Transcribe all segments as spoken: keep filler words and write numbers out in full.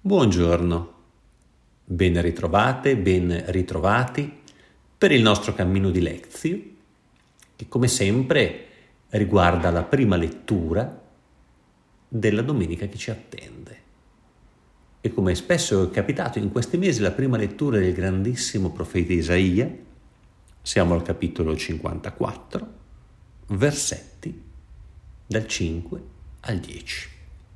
Buongiorno, ben ritrovate, ben ritrovati per il nostro cammino di Lectio, che come sempre riguarda la prima lettura della domenica che ci attende. E come spesso è capitato in questi mesi, la prima lettura del grandissimo profeta Isaia. Siamo al capitolo cinquantaquattro, versetti dal cinque al dieci.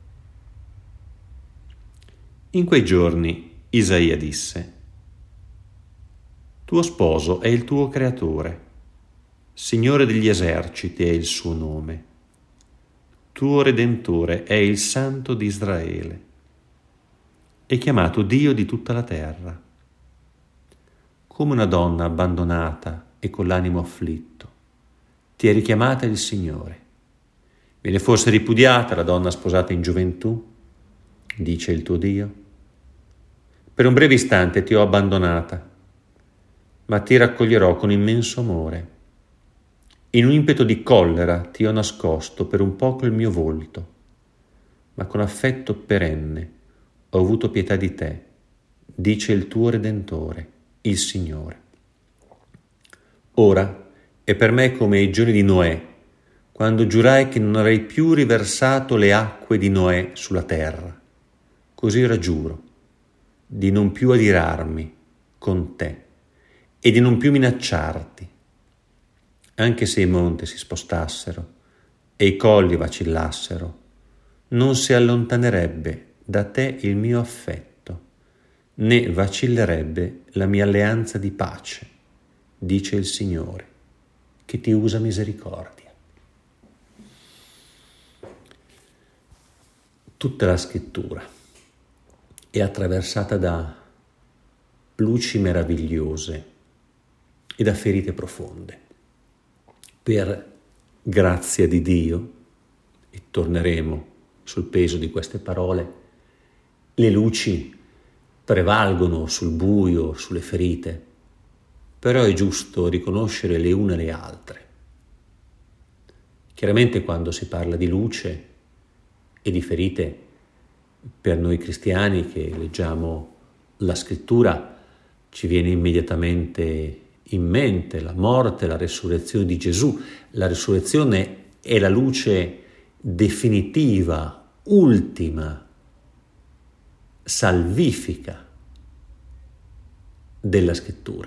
In quei giorni Isaia disse: Tuo sposo è il tuo creatore, Signore degli eserciti è il suo nome. Tuo Redentore è il Santo di Israele. È chiamato Dio di tutta la terra. Come una donna abbandonata e con l'animo afflitto, ti è richiamata il Signore. Viene forse ripudiata la donna sposata in gioventù? Dice il tuo Dio. Per un breve istante ti ho abbandonata, ma ti raccoglierò con immenso amore. In un impeto di collera ti ho nascosto per un poco il mio volto, ma con affetto perenne ho avuto pietà di te, dice il tuo Redentore, il Signore. Ora è per me come i giorni di Noè, quando giurai che non avrei più riversato le acque di Noè sulla terra. Così ora giuro di non più adirarmi con te e di non più minacciarti. Anche se i monti si spostassero e i colli vacillassero, non si allontanerebbe da te il mio affetto, né vacillerebbe la mia alleanza di pace, dice il Signore, che ti usa misericordia. Tutta la scrittura è attraversata da luci meravigliose e da ferite profonde. Per grazia di Dio, e torneremo sul peso di queste parole, le luci prevalgono sul buio, sulle ferite, però è giusto riconoscere le une e le altre. Chiaramente quando si parla di luce e di ferite, per noi cristiani che leggiamo la scrittura ci viene immediatamente in mente la morte, la resurrezione di Gesù. La resurrezione è la luce definitiva, ultima, salvifica della scrittura.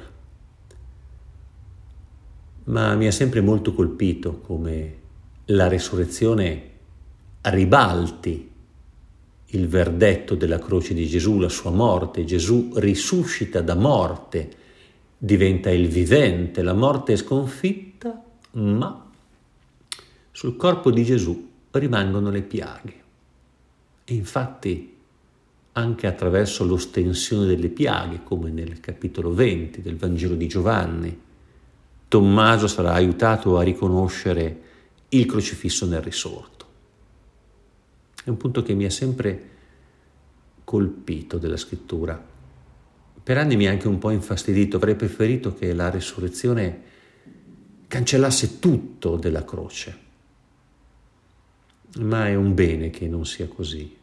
Ma mi ha sempre molto colpito come la resurrezione ribalti il verdetto della croce di Gesù, la sua morte. Gesù risuscita da morte, diventa il vivente, la morte è sconfitta, ma sul corpo di Gesù rimangono le piaghe. E infatti anche attraverso l'ostensione delle piaghe, come nel capitolo venti del Vangelo di Giovanni, Tommaso sarà aiutato a riconoscere il crocifisso nel risorto. È un punto che mi ha sempre colpito della scrittura. Per anni mi ha anche un po' infastidito, avrei preferito che la risurrezione cancellasse tutto della croce. Ma è un bene che non sia così.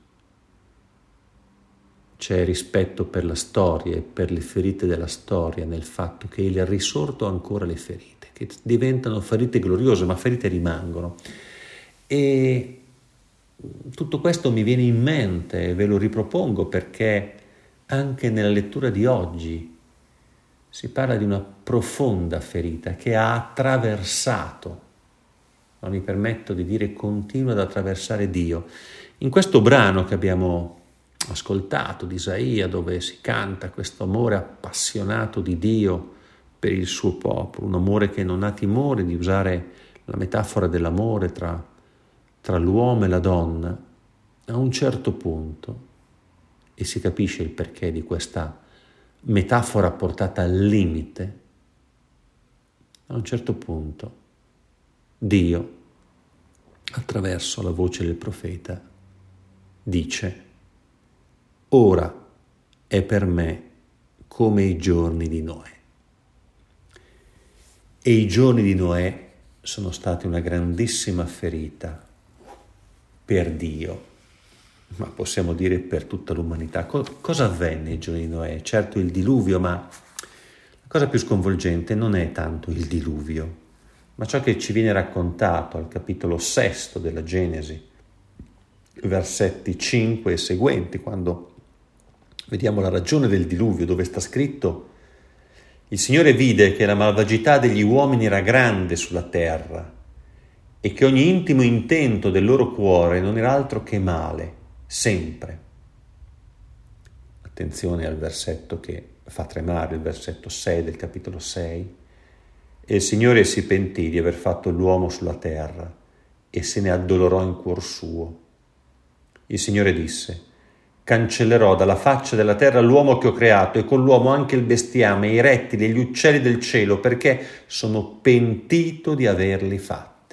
C'è rispetto per la storia e per le ferite della storia nel fatto che il risorto ha ancora le ferite, che diventano ferite gloriose, ma ferite rimangono. E tutto questo mi viene in mente e ve lo ripropongo perché anche nella lettura di oggi si parla di una profonda ferita che ha attraversato, ma mi permetto di dire continua ad attraversare Dio. In questo brano che abbiamo ascoltato di Isaia, dove si canta questo amore appassionato di Dio per il suo popolo, un amore che non ha timore di usare la metafora dell'amore tra tra l'uomo e la donna, a un certo punto, e si capisce il perché di questa metafora portata al limite, a un certo punto Dio, attraverso la voce del profeta, dice: ora è per me come i giorni di Noè. E i giorni di Noè sono stati una grandissima ferita per Dio, ma possiamo dire per tutta l'umanità. Co- cosa avvenne ai giorni di Noè? Certo il diluvio, ma la cosa più sconvolgente non è tanto il diluvio, ma ciò che ci viene raccontato al capitolo sesto della Genesi, versetti cinque e seguenti, quando vediamo la ragione del diluvio, dove sta scritto: il Signore vide che la malvagità degli uomini era grande sulla terra e che ogni intimo intento del loro cuore non era altro che male, sempre. Attenzione al versetto che fa tremare, il versetto sei del capitolo sei. E il Signore si pentì di aver fatto l'uomo sulla terra e se ne addolorò in cuor suo. Il Signore disse: cancellerò dalla faccia della terra l'uomo che ho creato e con l'uomo anche il bestiame, i rettili e gli uccelli del cielo, perché sono pentito di averli fatti.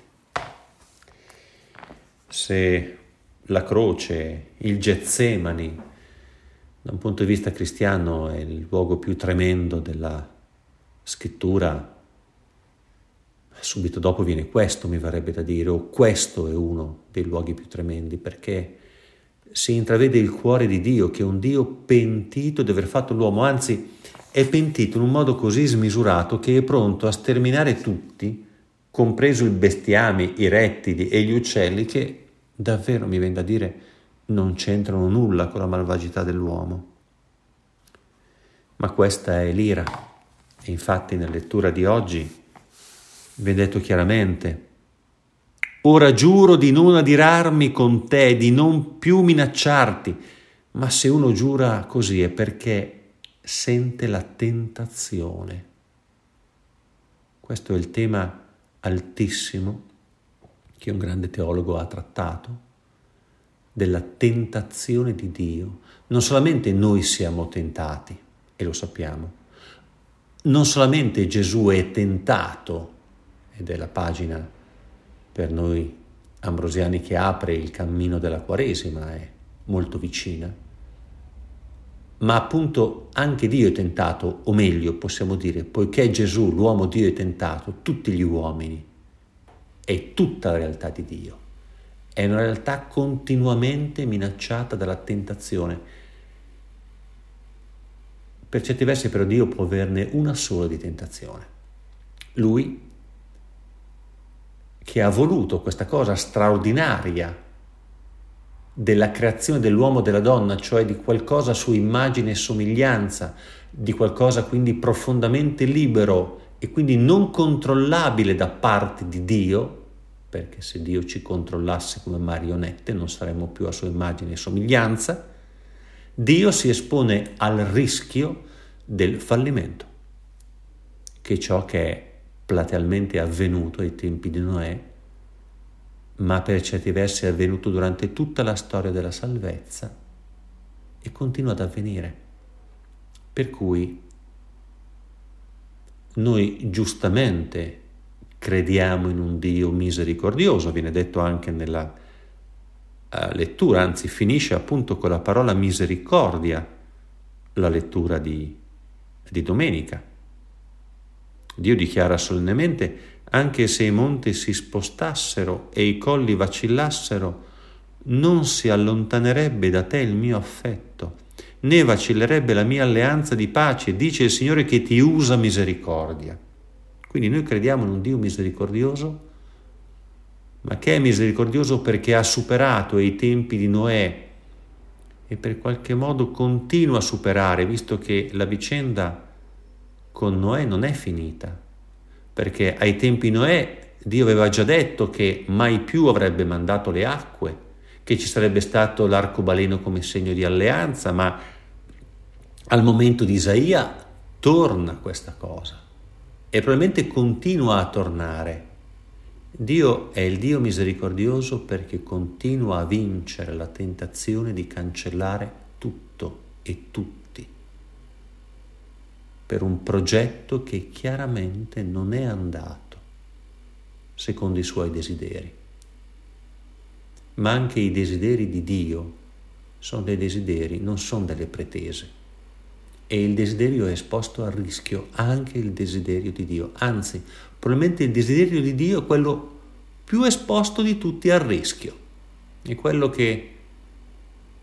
Se la croce, il Getsemani, da un punto di vista cristiano è il luogo più tremendo della scrittura, subito dopo viene questo, mi verrebbe da dire, o questo è uno dei luoghi più tremendi, perché si intravede il cuore di Dio, che è un Dio pentito di aver fatto l'uomo, anzi è pentito in un modo così smisurato che è pronto a sterminare tutti, compreso il bestiame, i rettili e gli uccelli, che davvero mi viene da dire non c'entrano nulla con la malvagità dell'uomo. Ma questa è l'ira, e infatti nella lettura di oggi viene detto chiaramente: ora giuro di non adirarmi con te, di non più minacciarti. Ma se uno giura così è perché sente la tentazione. Questo è il tema altissimo che un grande teologo ha trattato, della tentazione di Dio. Non solamente noi siamo tentati, e lo sappiamo, non solamente Gesù è tentato, ed è la pagina per noi ambrosiani che apre il cammino della Quaresima, è molto vicina, ma appunto anche Dio è tentato, o meglio possiamo dire, poiché Gesù, l'uomo Dio, è tentato, tutti gli uomini, è tutta la realtà di Dio, è una realtà continuamente minacciata dalla tentazione. Per certi versi però Dio può averne una sola di tentazione. Lui che ha voluto questa cosa straordinaria della creazione dell'uomo e della donna, cioè di qualcosa a sua immagine e somiglianza, di qualcosa quindi profondamente libero e quindi non controllabile da parte di Dio, perché se Dio ci controllasse come marionette non saremmo più a sua immagine e somiglianza, Dio si espone al rischio del fallimento, che è ciò che è platealmente avvenuto ai tempi di Noè, ma per certi versi è avvenuto durante tutta la storia della salvezza e continua ad avvenire. Per cui noi giustamente crediamo in un Dio misericordioso, viene detto anche nella uh, lettura, anzi finisce appunto con la parola misericordia la lettura di, di domenica. Dio dichiara solennemente: anche se i monti si spostassero e i colli vacillassero, non si allontanerebbe da te il mio affetto, né vacillerebbe la mia alleanza di pace, dice il Signore che ti usa misericordia. Quindi noi crediamo in un Dio misericordioso, ma che è misericordioso perché ha superato i tempi di Noè e per qualche modo continua a superare, visto che la vicenda con Noè non è finita, perché ai tempi di Noè Dio aveva già detto che mai più avrebbe mandato le acque, che ci sarebbe stato l'arcobaleno come segno di alleanza, ma al momento di Isaia torna questa cosa e probabilmente continua a tornare. Dio è il Dio misericordioso perché continua a vincere la tentazione di cancellare tutto e tutti per un progetto che chiaramente non è andato secondo i suoi desideri. Ma anche i desideri di Dio sono dei desideri, non sono delle pretese. E il desiderio è esposto al rischio, anche il desiderio di Dio. Anzi, probabilmente il desiderio di Dio è quello più esposto di tutti al rischio. È quello che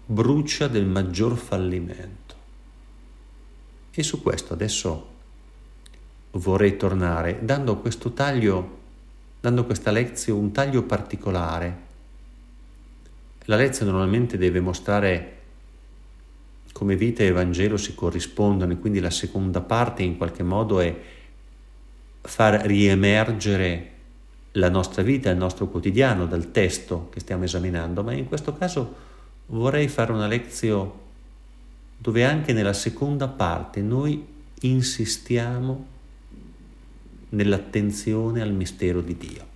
brucia del maggior fallimento. E su questo adesso vorrei tornare dando questo taglio, dando questa lezione un taglio particolare. La lezione normalmente deve mostrare come vita e Vangelo si corrispondono, e quindi la seconda parte in qualche modo è far riemergere la nostra vita, il nostro quotidiano dal testo che stiamo esaminando, ma in questo caso vorrei fare una lezione dove anche nella seconda parte noi insistiamo nell'attenzione al mistero di Dio.